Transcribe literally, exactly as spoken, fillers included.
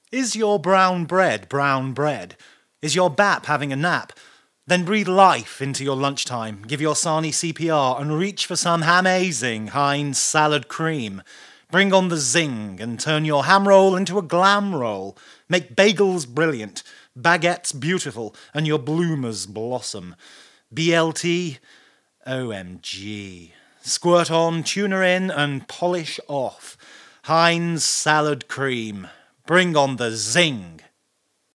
Is your brown bread brown bread? Is your bap having a nap? Then breathe life into your lunchtime, give your sarnie C P R and reach for some amazing Heinz salad cream. Bring on the zing and turn your ham roll into a glam roll. Make bagels brilliant, baguettes beautiful, and your bloomers blossom. B L T, O M G. Squirt on, tuna in, and polish off. Heinz salad cream. Bring on the zing.